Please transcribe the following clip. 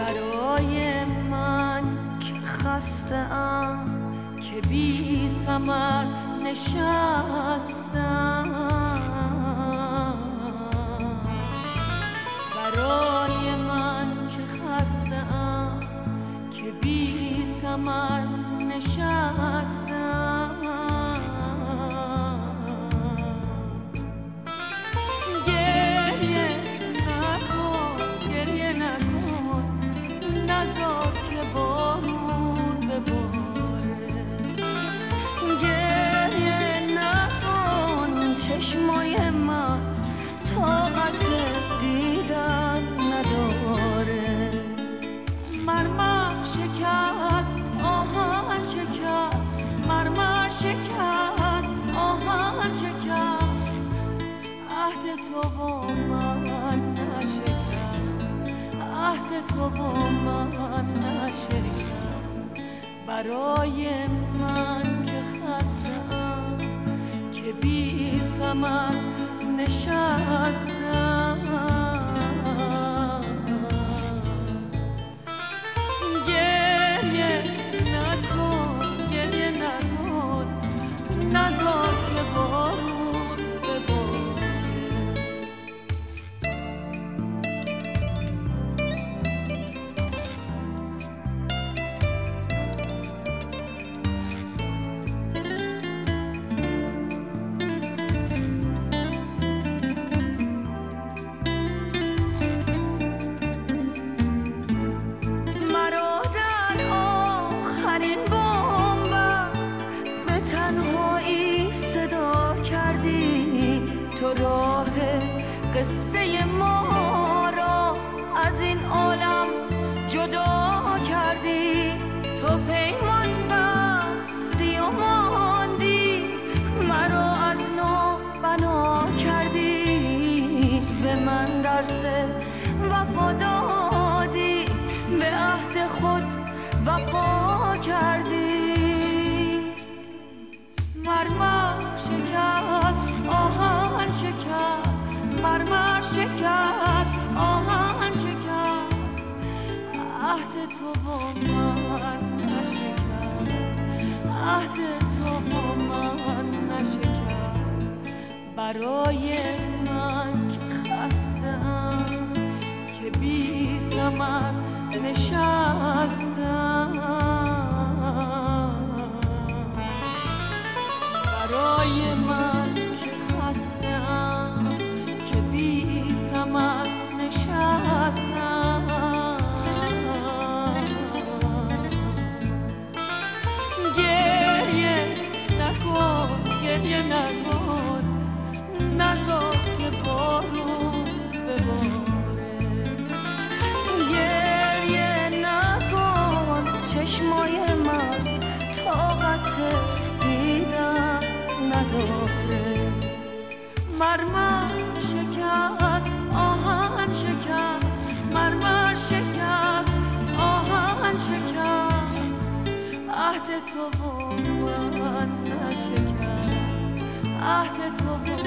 برای من که خسته‌ام، که بی ثمر نشستم، برای من که خسته‌ام، که بی ثمر نشستم. گریه نکن، گریه نکن، نذار که بارون بباره. گریه نکن، چشمای من طاقت دیدن نداره. مرمر شکست، آهن شکست، مرمر شکست، آهن شکست، عهد تو با من نشکست، عهد تو با من نشکست. برای من که خسته‌ام، که بی ثمر نشستم. گریه نکن، گریه نکن، نذار که بارون بباره. مرا در آخرین بنبست به تنهایی صدا کردی. تو راه قصه ما را از این عالم جدا کردی. تو پیمان بستی و ماندی، مرا از نو بنا کردی. به من درس وفا دادی، به عهد خود وفا کردی. مرمر شکست، آهن شکست، مرمر شکست، آهن شکست، عهد تو با من نشکست، عهد تو با من نشکست. برای من که خسته‌ام، که بی ثمر نشستم. برای من که خسته‌ام، که بی ثمر نشستم. گریه نکن، گریه نکن، نذار که بارون بباره. گریه نکن، چشمای من طاقت دیدن نداره. مرمر شکست، آهن شکست، مرمر شکست، آهن شکست، عهد تو با من نشکست، عهد تو با